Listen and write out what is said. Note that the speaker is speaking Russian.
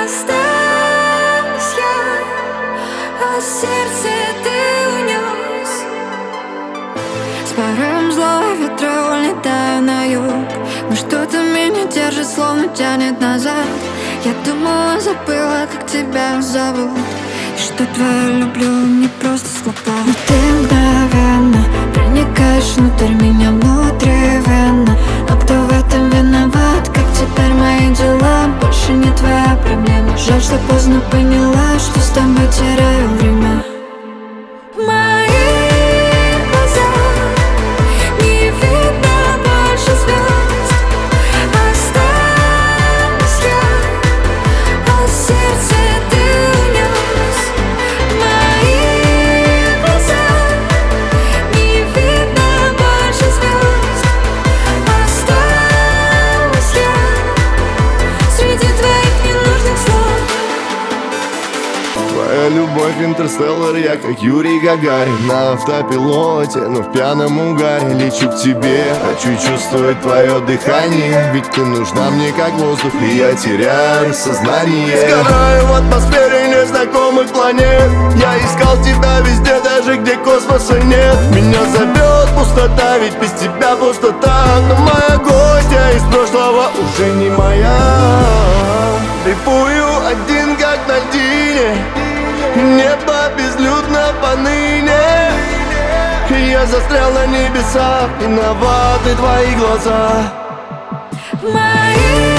Осталась я, а сердце ты унес. С порывом злого ветра улетаю на юг, но что-то меня держит, словно тянет назад. Я думала, забыла, как тебя зовут, и что твое люблю не просто слова. Но ты мгновенно проникаешь внутрь меня, внутривенно. Но кто в этом виноват, как теперь мои дела? Больше не твоя проблема. Жаль, что поздно поняла, что с тобой теряю время. Твоя любовь интерстеллар, я как Юрий Гагарин. На автопилоте, но в пьяном угаре лечу к тебе. Хочу чувствовать твое дыхание, ведь ты нужна мне как воздух, и я теряю сознание. Сгораю в атмосфере незнакомых планет. Я искал тебя везде, даже где космоса нет. Меня зовет пустота, ведь без тебя пустота. Но моя гостья из прошлого уже не моя. Дрейфую один, как на льдине. Небо безлюдно поныне. Я застрял на небесах, виноваты твои глаза. Мои